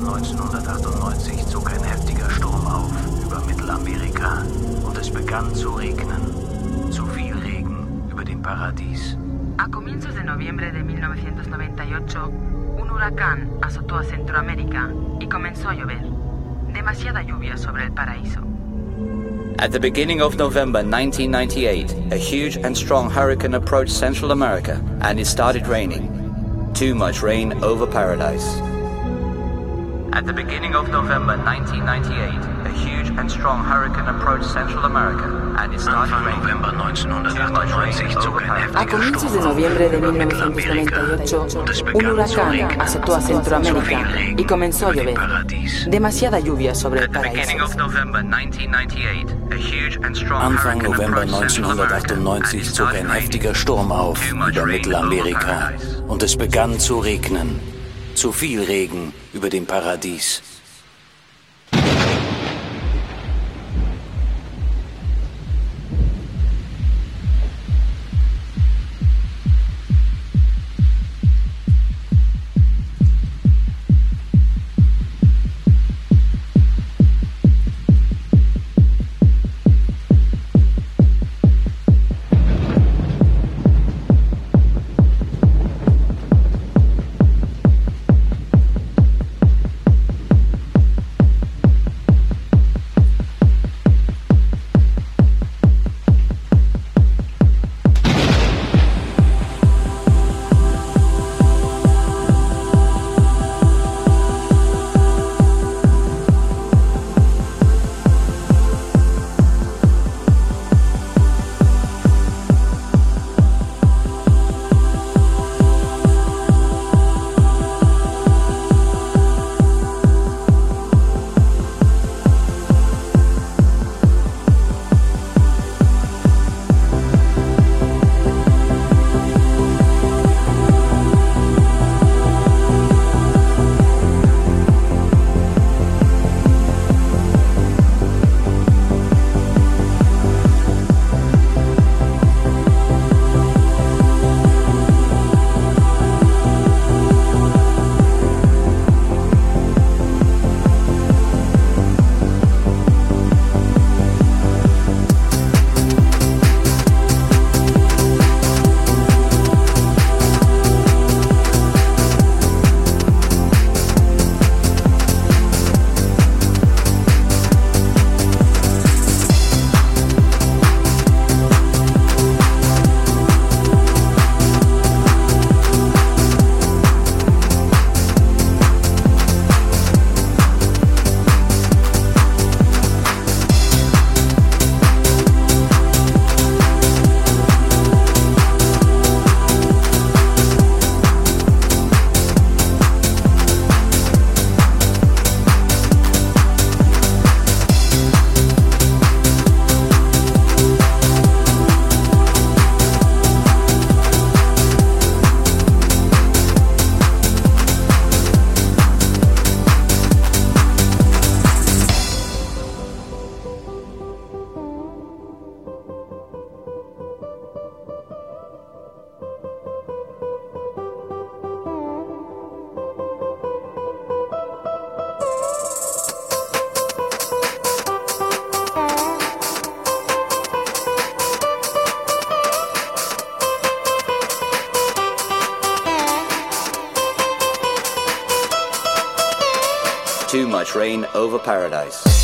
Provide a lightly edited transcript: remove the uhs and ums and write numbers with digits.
1998 zog ein heftiger Sturm auf über Mittelamerika und es begann zu regnen. Zu viel Regen über dem Paradies. A comienzos de noviembre de 1998, un huracán azotó a Centroamérica y comenzó a llover. Demasiada lluvia sobre el paraíso. At the beginning of November 1998, a huge and strong hurricane approached Central America and it started raining. Too much rain over paradise. At the beginning of November 1998, a huge and strong hurricane approached Central America and it started raining. November 1998 zog ein A heftiger comienzos de Sturm noviembre de über Mittelamerika 1998, und es un begann zu huracán regnen. azotó a Centroamérica y comenzó a llover. Demasiada lluvia sobre el At the beginning paraíso. of November 1998, a huge and strong Anfang hurricane November approached Central America and 1998 it zog started ein raining. heftiger Sturm auf Too much über rain Mittelamerika over paradise. und es begann zu regnen. Zu viel Regen über dem Paradies. Too much rain over paradise.